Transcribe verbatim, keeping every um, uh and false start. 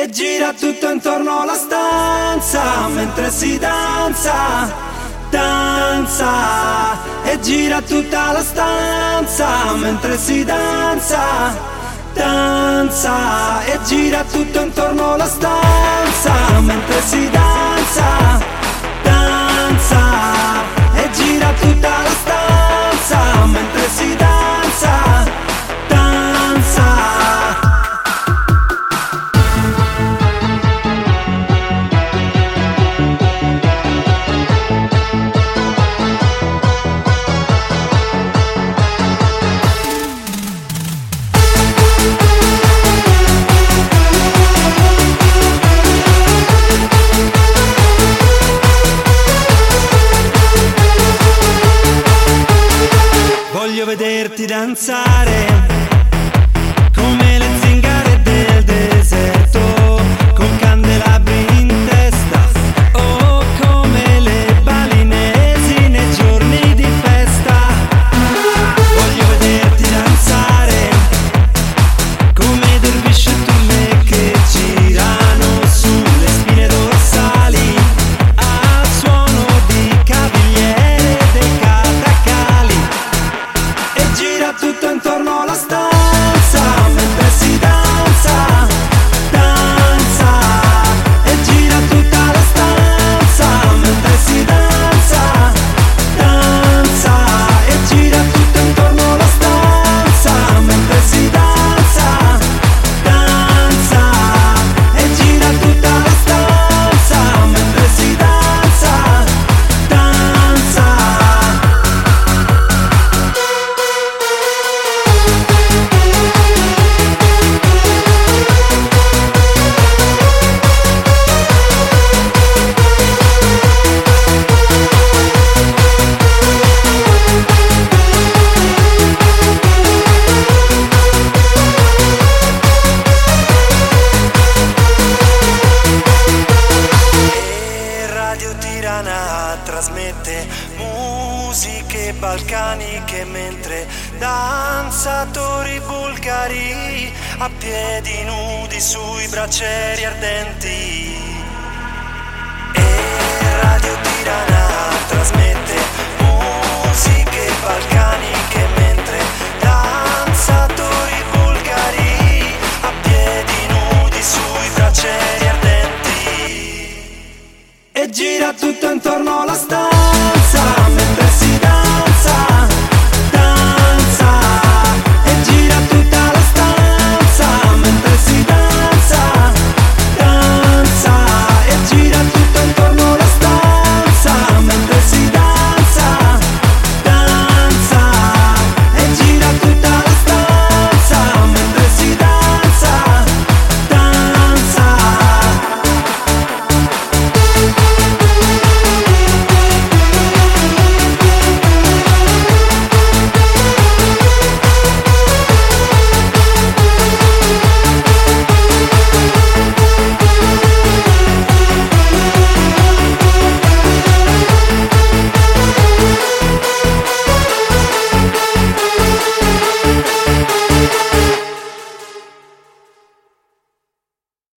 E gira tutto intorno alla stanza mentre si danza, danza. E gira tutta la stanza mentre si danza, danza. E gira tutto intorno alla stanza mentre si danza, danza. E gira tutta la stanza mentre si danza, danza. Voglio vederti danzare come le zingare del deserto, con candelabri in testa, o come le balinesi nei giorni di festa. Voglio vederti danzare come dervisci e turme che girano sulle spine dorsali al suono di cavigliere dei catacali. E gira tutto intorno alla stanza mentre si danza, danza. E gira tutta la stanza mentre si danza, danza. E gira tutto intorno alla stanza mentre si danza, danza. E gira tutta la stanza mentre si danza, danza. E Radio Tirana trasmette musiche balcaniche mentre danzatori bulgari a piedi nudi sui braccieri ardenti. E Radio Tirana trasmette musiche balcaniche mentre danzatori bulgari a piedi nudi sui braccieri ardenti. E gira tutto intorno alla stanza